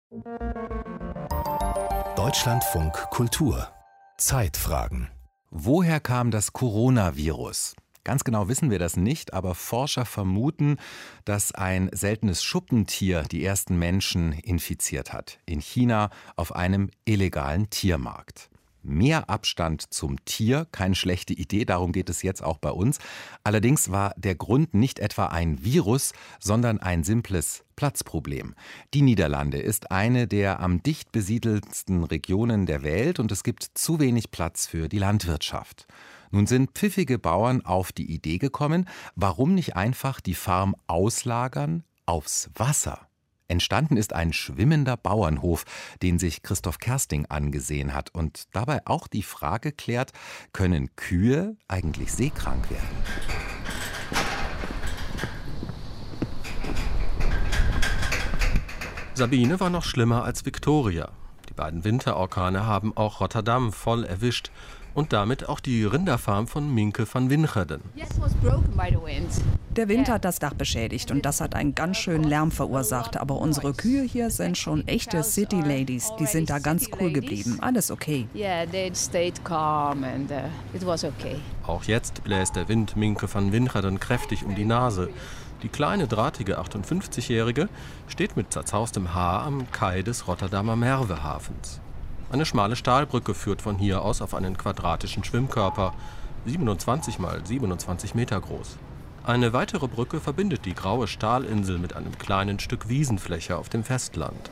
Deutschlandfunk Kultur Zeitfragen. Woher kam das Coronavirus? Ganz genau wissen wir das nicht, aber Forscher vermuten, dass ein seltenes Schuppentier die ersten Menschen infiziert hat. In China auf einem illegalen Tiermarkt. Mehr Abstand zum Tier, keine schlechte Idee, darum geht es jetzt auch bei uns. Allerdings war der Grund nicht etwa ein Virus, sondern ein simples Platzproblem. Die Niederlande ist eine der am dicht besiedelsten Regionen der Welt und es gibt zu wenig Platz für die Landwirtschaft. Nun sind pfiffige Bauern auf die Idee gekommen, warum nicht einfach die Farm auslagern aufs Wasser? Entstanden ist ein schwimmender Bauernhof, den sich Christoph Kersting angesehen hat und dabei auch die Frage klärt, können Kühe eigentlich seekrank werden? Sabine war noch schlimmer als Viktoria. Die beiden Winterorkane haben auch Rotterdam voll erwischt und damit auch die Rinderfarm von Minke van Wingerden. Der Wind hat das Dach beschädigt und das hat einen ganz schönen Lärm verursacht. Aber unsere Kühe hier sind schon echte City Ladies. Die sind da ganz cool geblieben. Alles okay. Auch jetzt bläst der Wind Minke van Wingerden kräftig um die Nase. Die kleine, drahtige 58-Jährige steht mit zerzaustem Haar am Kai des Rotterdamer Merwehafens. Eine schmale Stahlbrücke führt von hier aus auf einen quadratischen Schwimmkörper, 27 mal 27 Meter groß. Eine weitere Brücke verbindet die graue Stahlinsel mit einem kleinen Stück Wiesenfläche auf dem Festland.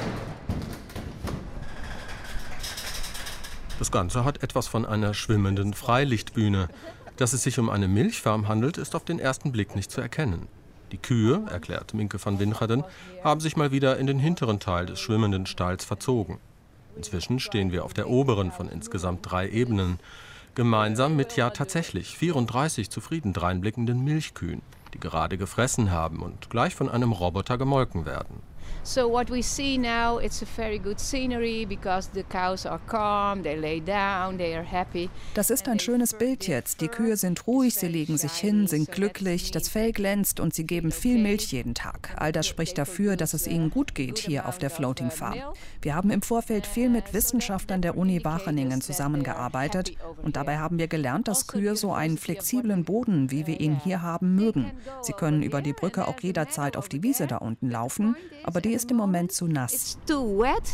Das Ganze hat etwas von einer schwimmenden Freilichtbühne. Dass es sich um eine Milchfarm handelt, ist auf den ersten Blick nicht zu erkennen. Die Kühe, erklärt Minke van Wingerden, haben sich mal wieder in den hinteren Teil des schwimmenden Stalls verzogen. Inzwischen stehen wir auf der oberen von insgesamt 3 Ebenen, gemeinsam mit ja tatsächlich 34 zufrieden dreinblickenden Milchkühen, die gerade gefressen haben und gleich von einem Roboter gemolken werden. So what we see now, it's a very good scenery because the cows are calm, they lay down, they are happy. Das ist ein schönes Bild jetzt. Die Kühe sind ruhig, sie legen sich hin, sind glücklich, das Fell glänzt und sie geben viel Milch jeden Tag. All das spricht dafür, dass es ihnen gut geht hier auf der Floating Farm. Wir haben im Vorfeld viel mit Wissenschaftlern der Uni Wageningen zusammengearbeitet und dabei haben wir gelernt, dass Kühe so einen flexiblen Boden, wie wir ihn hier haben, mögen. Sie können über die Brücke auch jederzeit auf die Wiese da unten laufen, aber die ist im Moment zu nass. It's too wet,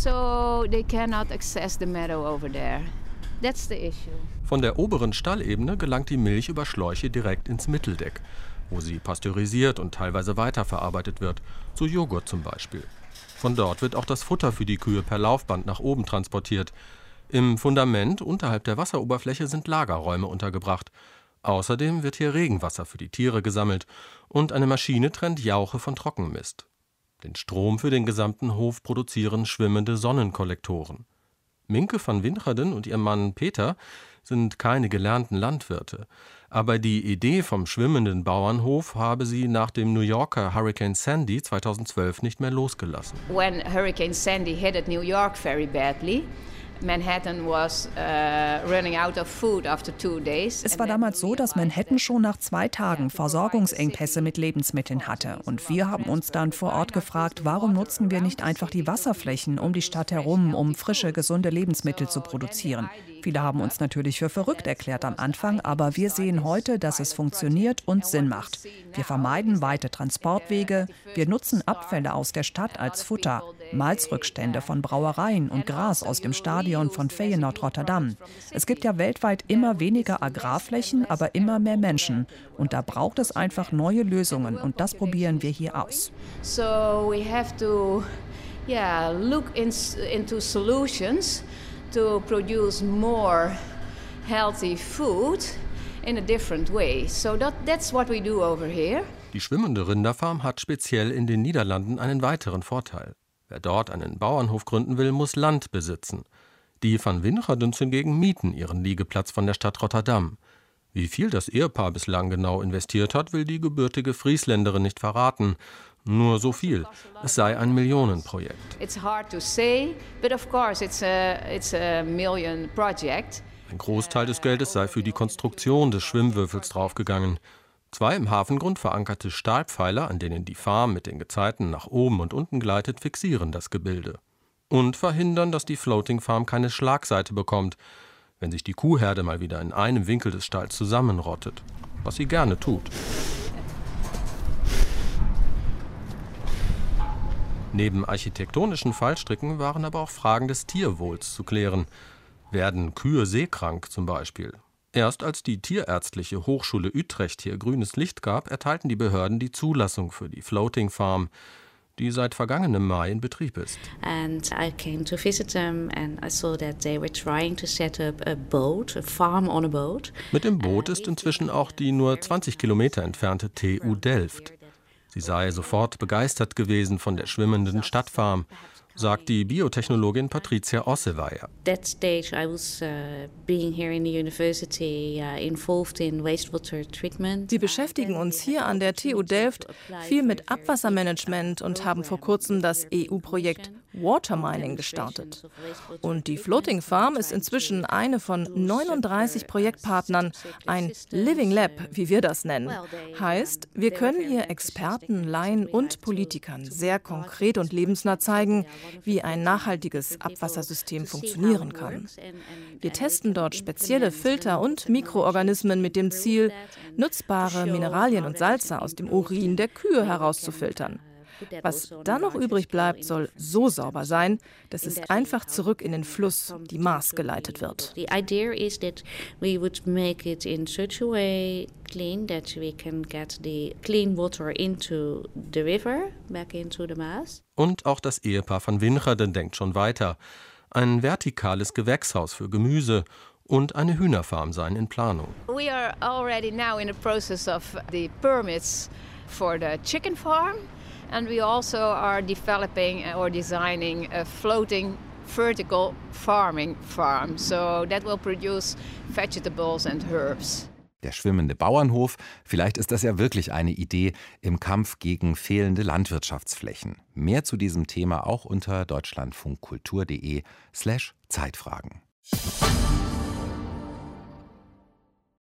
so they cannot access the meadow over there. That's the issue. Von der oberen Stallebene gelangt die Milch über Schläuche direkt ins Mitteldeck, wo sie pasteurisiert und teilweise weiterverarbeitet wird, zu Joghurt zum Beispiel. Von dort wird auch das Futter für die Kühe per Laufband nach oben transportiert. Im Fundament unterhalb der Wasseroberfläche sind Lagerräume untergebracht. Außerdem wird hier Regenwasser für die Tiere gesammelt und eine Maschine trennt Jauche von Trockenmist. Den Strom für den gesamten Hof produzieren schwimmende Sonnenkollektoren. Minke van Wingerden und ihr Mann Peter sind keine gelernten Landwirte. Aber die Idee vom schwimmenden Bauernhof habe sie nach dem New Yorker Hurricane Sandy 2012 nicht mehr losgelassen. When Hurricane Sandy hit New York very badly, Manhattan was running out of food after 2 days. Es war damals so, dass Manhattan schon nach 2 Tagen Versorgungsengpässe mit Lebensmitteln hatte. Und wir haben uns dann vor Ort gefragt, warum nutzen wir nicht einfach die Wasserflächen um die Stadt herum, um frische, gesunde Lebensmittel zu produzieren. Viele haben uns natürlich für verrückt erklärt am Anfang, aber wir sehen heute, dass es funktioniert und Sinn macht. Wir vermeiden weite Transportwege, wir nutzen Abfälle aus der Stadt als Futter, Malzrückstände von Brauereien und Gras aus dem Stadion von Feyenoord Rotterdam. Es gibt ja weltweit immer weniger Agrarflächen, aber immer mehr Menschen. Und da braucht es einfach neue Lösungen und das probieren wir hier aus. So we have to look into solutions to produce more healthy food in a different way. So that's what we do over here. Die schwimmende Rinderfarm hat speziell in den Niederlanden einen weiteren Vorteil. Wer dort einen Bauernhof gründen will, muss Land besitzen. Die van Wingerden hingegen mieten ihren Liegeplatz von der Stadt Rotterdam. Wie viel das Ehepaar bislang genau investiert hat, will die gebürtige Friesländerin nicht verraten. Nur so viel. Es sei ein Millionenprojekt. It's hard to say, but of course it's a million project. Ein Großteil des Geldes sei für die Konstruktion des Schwimmwürfels draufgegangen. 2 im Hafengrund verankerte Stahlpfeiler, an denen die Farm mit den Gezeiten nach oben und unten gleitet, fixieren das Gebilde. Und verhindern, dass die Floating Farm keine Schlagseite bekommt, wenn sich die Kuhherde mal wieder in einem Winkel des Stalls zusammenrottet, was sie gerne tut. Neben architektonischen Fallstricken waren aber auch Fragen des Tierwohls zu klären. Werden Kühe seekrank zum Beispiel? Erst als die Tierärztliche Hochschule Utrecht hier grünes Licht gab, erteilten die Behörden die Zulassung für die Floating Farm, die seit vergangenem Mai in Betrieb ist. And I came to visit them and I saw that they were trying to set up a boat, a farm on a boat. Mit dem Boot ist inzwischen auch die nur 20 Kilometer entfernte TU Delft. Sie sei sofort begeistert gewesen von der schwimmenden Stadtfarm, sagt die Biotechnologin Patricia Osseweyer. That stage I was being here in the university involved in wastewater treatment. Wir beschäftigen uns hier an der TU Delft viel mit Abwassermanagement und haben vor kurzem das EU-Projekt Water Mining gestartet. Und die Floating Farm ist inzwischen eine von 39 Projektpartnern, ein Living Lab, wie wir das nennen. Heißt, wir können hier Experten, Laien und Politikern sehr konkret und lebensnah zeigen, wie ein nachhaltiges Abwassersystem funktionieren kann. Wir testen dort spezielle Filter und Mikroorganismen mit dem Ziel, nutzbare Mineralien und Salze aus dem Urin der Kühe herauszufiltern. Was dann noch übrig bleibt, soll so sauber sein, dass es einfach zurück in den Fluss, die Maas, geleitet wird. The idea is that we would make it in such a way clean that we can get the clean water into the river, back into the Maas. Und auch das Ehepaar van Wingerden denkt schon weiter. Ein vertikales Gewächshaus für Gemüse und eine Hühnerfarm seien in Planung. We are already now in the process of the permits for the chicken farm. And we also are developing or designing a floating vertical farming farm. So that will produce vegetables and herbs. Der schwimmende Bauernhof, vielleicht ist das ja wirklich eine Idee im Kampf gegen fehlende Landwirtschaftsflächen. Mehr zu diesem Thema auch unter deutschlandfunkkultur.de/Zeitfragen.